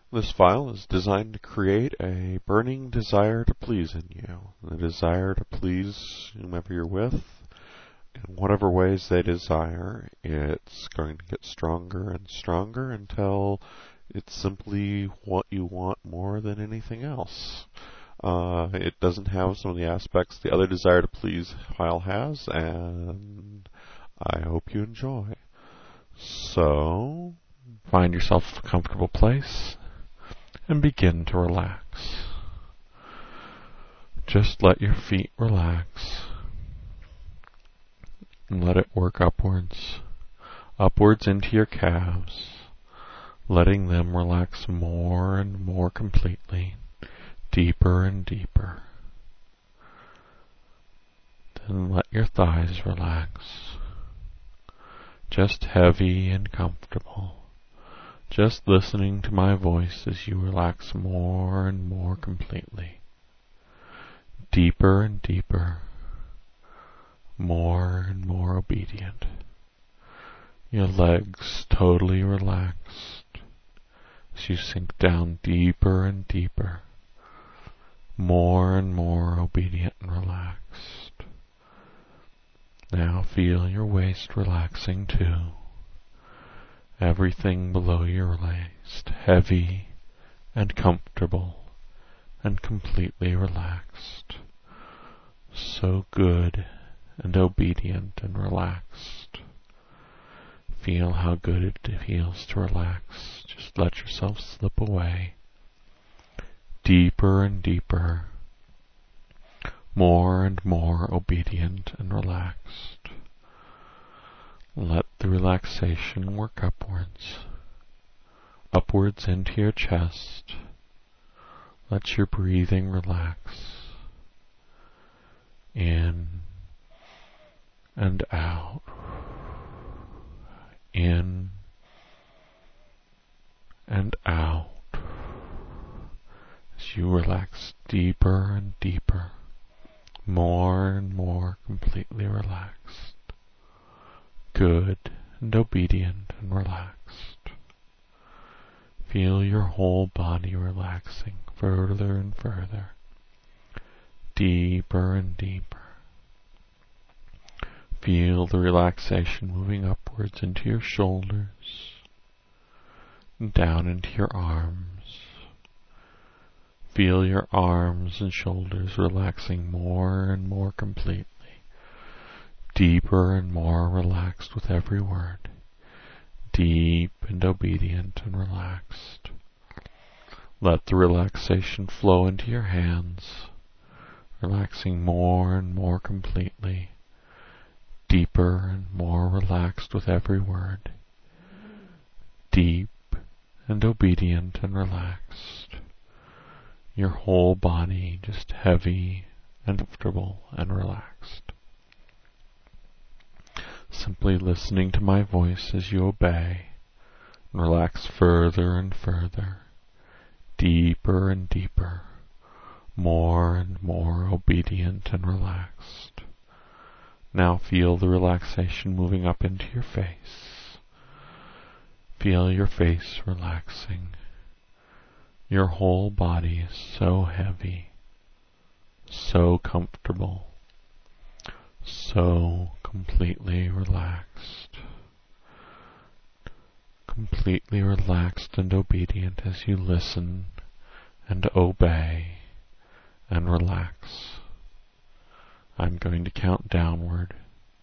This file is designed to create a burning desire to please in you. The desire to please whomever you're with in whatever ways they desire. It's going to get stronger and stronger until it's simply what you want more than anything else. It doesn't have some of the aspects the other desire to please file has, and I hope you enjoy. So, find yourself a comfortable place and begin to relax. Just let your feet relax and let it work upwards into your calves, letting them relax more and more completely, deeper and deeper. Then let your thighs relax, just heavy and comfortable. Just listening to my voice as you relax more and more completely. Deeper and deeper. More and more obedient. Your legs totally relaxed as you sink down deeper and deeper. More and more obedient and relaxed. Now feel your waist relaxing too. Everything below your waist heavy and comfortable and completely relaxed. So good and obedient and relaxed. Feel how good it feels to relax. Just let yourself slip away. Deeper and deeper. More and more obedient and relaxed. Let the relaxation work upwards into your chest. Let your breathing relax. In and out. In and out. As you relax deeper and deeper. More and more completely relaxed. Good and obedient and relaxed. Feel your whole body relaxing further and further. Deeper and deeper. Feel the relaxation moving upwards into your shoulders and down into your arms. Feel your arms and shoulders relaxing more and more completely. Deeper and more relaxed with every word. Deep and obedient and relaxed. Let the relaxation flow into your hands, relaxing more and more completely. Deeper and more relaxed with every word. Deep and obedient and relaxed. Your whole body just heavy and comfortable and relaxed. Simply listening to my voice as you obey, and relax further and further, deeper and deeper, more and more obedient and relaxed. Now feel the relaxation moving up into your face. Feel your face relaxing. Your whole body is so heavy, so comfortable, so completely relaxed. Completely relaxed and obedient as you listen and obey and relax. I'm going to count downward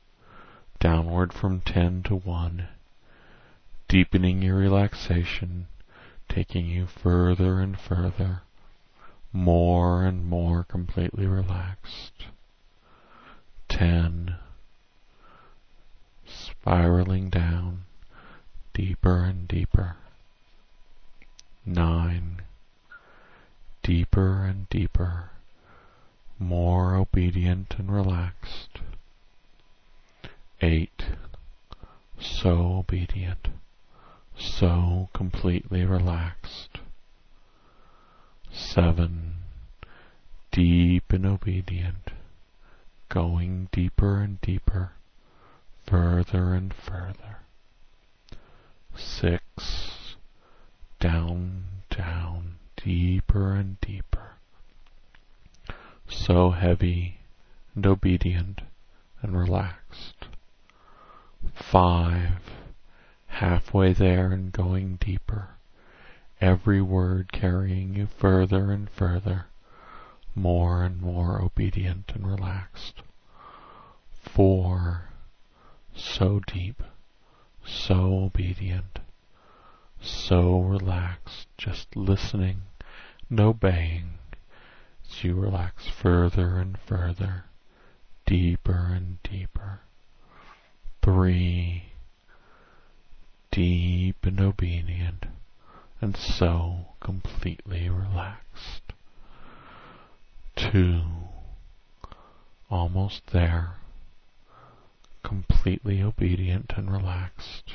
from 10 to 1, deepening your relaxation, taking you further and further, more and more completely relaxed. 10, spiraling down, deeper and deeper. 9, deeper and deeper, more obedient and relaxed. 8, so obedient, so completely relaxed. 7, deep and obedient, going deeper and deeper, further and further. 6, down, down. deeper and deeper, so heavy and obedient and relaxed. 5, halfway there and going deeper, every word carrying you further and further, more and more obedient and relaxed. 4, so deep, so obedient, so relaxed, just listening and obeying as you relax further and further, deeper and deeper. 3, deep and obedient, and so completely relaxed. 2, almost there, completely obedient and relaxed.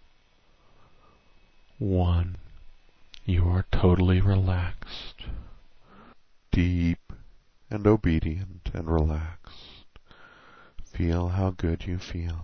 1, you are totally relaxed, deep and obedient and relaxed. Feel how good you feel.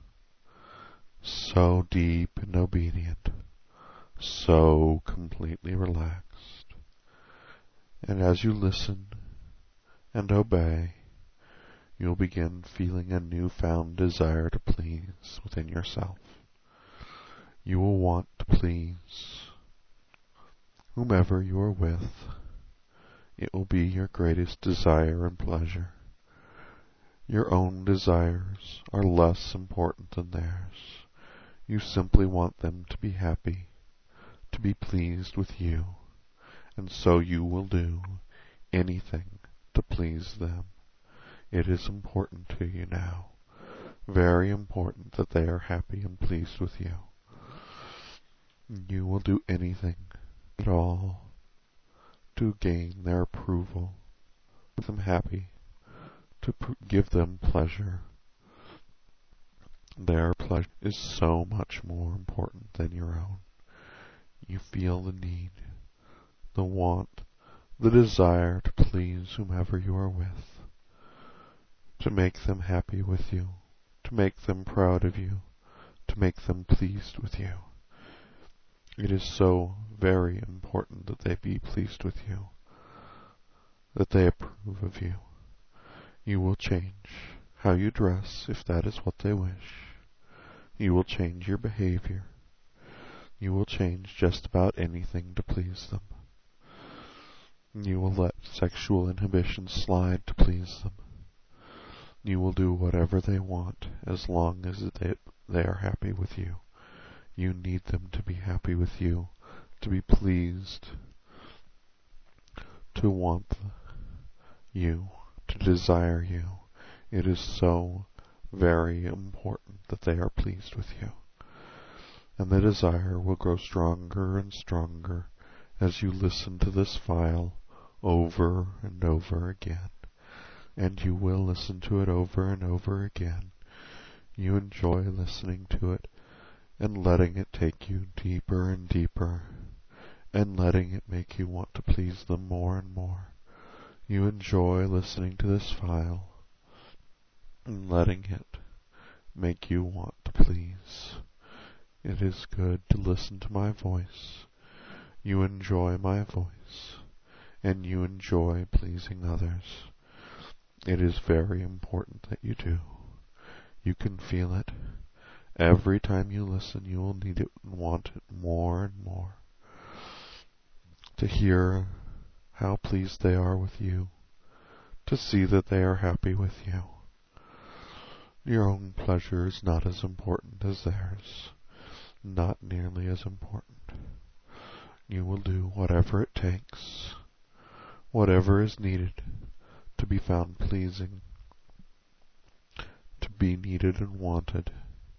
So deep and obedient, so completely relaxed. And as you listen and obey, you'll begin feeling a newfound desire to please within yourself. You will want to please whomever you are with. It will be your greatest desire and pleasure. Your own desires are less important than theirs. You simply want them to be happy, to be pleased with you, and so you will do anything to please them. It is important to you now, very important, that they are happy and pleased with you. You will do anything at all to gain their approval, make them happy, to give them pleasure. Their pleasure is so much more important than your own. You feel the need, the want, the desire to please whomever you are with, to make them happy with you, to make them proud of you, to make them pleased with you. It is so very important that they be pleased with you, that they approve of you. You will change how you dress if that is what they wish. You will change your behavior. You will change just about anything to please them. You will let sexual inhibitions slide to please them. You will do whatever they want as long as they are happy with you. You need them to be happy with you, to be pleased, to want you, to desire you. It is so very important that they are pleased with you. And the desire will grow stronger and stronger as you listen to this file over and over again. And you will listen to it over and over again. You enjoy listening to it and letting it take you deeper and deeper, and letting it make you want to please them more and more. You enjoy listening to this file and letting it make you want to please. It is good to listen to my voice. You enjoy my voice, and you enjoy pleasing others. It is very important that you do. You can feel it. Every time you listen, you will need it and want it more and more. To hear how pleased they are with you, to see that they are happy with you. Your own pleasure is not as important as theirs, not nearly as important. You will do whatever it takes, whatever is needed to be found pleasing, to be needed and wanted.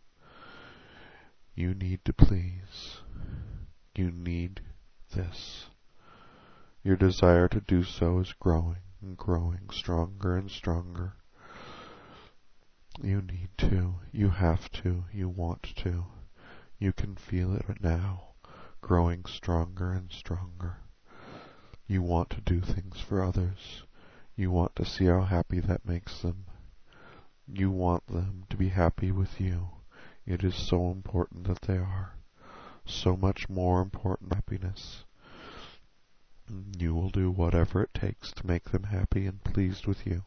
You need to please. You need this. Your desire to do so is growing and growing, stronger and stronger. You need to. You have to. You want to. You can feel it now, growing stronger and stronger. You want to do things for others. You want to see how happy that makes them. You want them to be happy with you. It is so important that they are. So much more important than happiness. You will do whatever it takes to make them happy and pleased with you.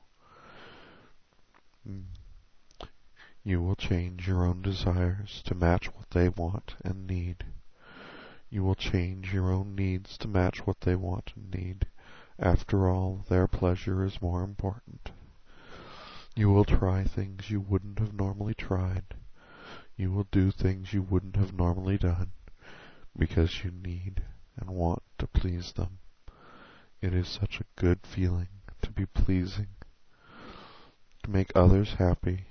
You will change your own desires to match what they want and need. You will change your own needs to match what they want and need. After all, their pleasure is more important. You will try things you wouldn't have normally tried. You will do things you wouldn't have normally done because you need and want to please them. It is such a good feeling to be pleasing, to make others happy,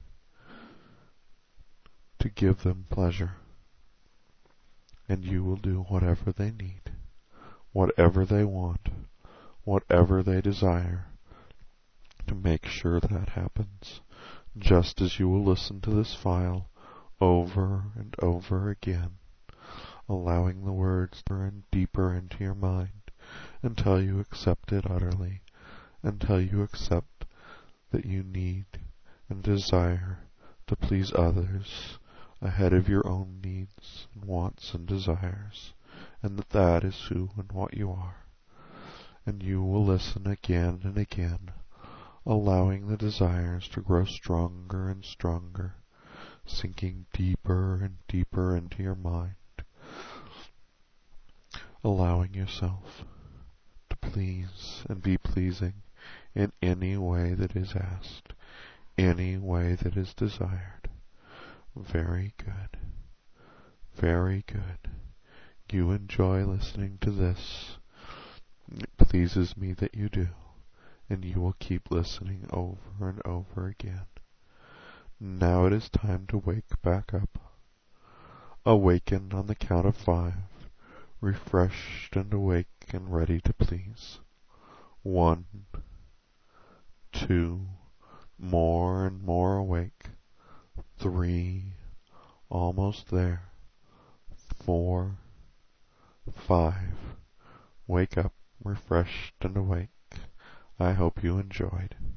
to give them pleasure. And you will do whatever they need, whatever they want, whatever they desire, to make sure that happens, just as you will listen to this file over and over again, allowing the words to burn deeper into your mind until you accept it utterly, until you accept that you need and desire to please others ahead of your own needs and wants and desires, and that that is who and what you are. And you will listen again and again, allowing the desires to grow stronger and stronger, sinking deeper and deeper into your mind, allowing yourself to please and be pleasing in any way that is asked, any way that is desired. Very good. Very good. You enjoy listening to this. It pleases me that you do, and you will keep listening over and over again. Now it is time to wake back up. Awaken on the count of 5, refreshed and awake and ready to please. 1, 2, more and more awake. 3, almost there. 4, 5. Wake up, refreshed and awake. I hope you enjoyed.